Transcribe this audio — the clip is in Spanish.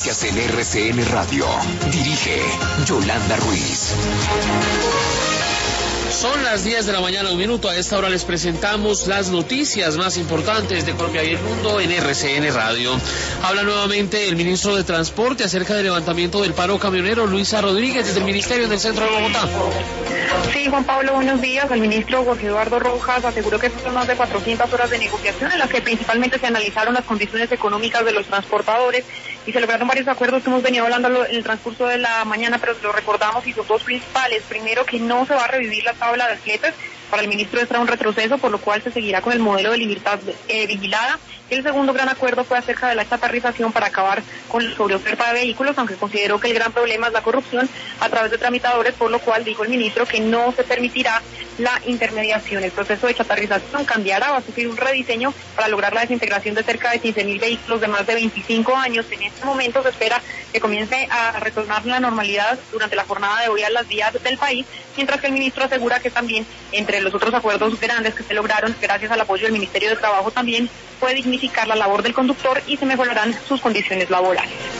Noticias en RCN Radio. Dirige Yolanda Ruiz. Son las 10 de la mañana, 1 minuto. A esta hora les presentamos las noticias más importantes de Colombia y el mundo en RCN Radio. Habla nuevamente el ministro de Transporte acerca del levantamiento del paro camionero, Luisa Rodríguez, desde el Ministerio del Centro de Bogotá. Sí, Juan Pablo, buenos días. El ministro Jorge Eduardo Rojas aseguró que fueron más de 400 horas de negociación en las que principalmente se analizaron las condiciones económicas de los transportadores y se lograron varios acuerdos que hemos venido hablando en el transcurso de la mañana, pero lo recordamos y son dos principales. Primero, que no se va a revivir la tabla de fletes. Para el ministro será un retroceso, por lo cual se seguirá con el modelo de libertad vigilada. El segundo gran acuerdo fue acerca de la chatarrización para acabar con la sobreoferta de vehículos, aunque consideró que el gran problema es la corrupción a través de tramitadores, por lo cual dijo el ministro que no se permitirá la intermediación. El proceso de chatarrización cambiará, va a sufrir un rediseño para lograr la desintegración de cerca de 15.000 vehículos de más de 25 años. En este momento se espera que comience a retornar la normalidad durante la jornada de hoy a las vías del país, mientras que el ministro asegura que también entre los otros acuerdos grandes que se lograron gracias al apoyo del Ministerio de Trabajo también puede dignificar la labor del conductor y se mejorarán sus condiciones laborales.